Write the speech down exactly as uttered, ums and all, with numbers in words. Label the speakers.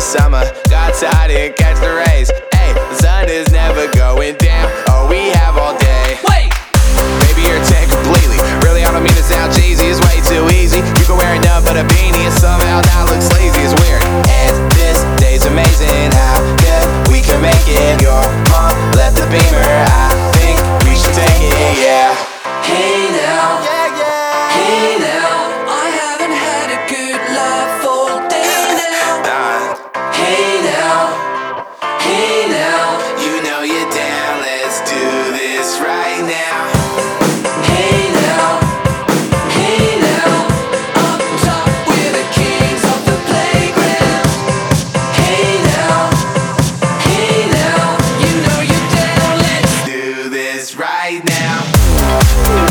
Speaker 1: summer. Got tired and catch the rays. Hey, the sun is never going down. Oh, we have all day.
Speaker 2: Wait!
Speaker 1: Baby, you're tan completely. Really, I don't mean to sound cheesy. It's way too easy. You can wear enough but a beanie and somehow not look sleazy. It's weird. And this day's amazing. How good we can make it. Your mom left the Beamer. I think we should take it, yeah.
Speaker 2: Hey now,
Speaker 1: Yeah, yeah.
Speaker 2: hey now, I haven't had a good laugh all day now.
Speaker 1: Nah.
Speaker 2: Hey now, hey now,
Speaker 1: You know you're down, let's do this right now.
Speaker 2: hey now, hey now, up top we're the kings of the playground. Hey now, hey now, you know you're down, let's
Speaker 1: Do this right now.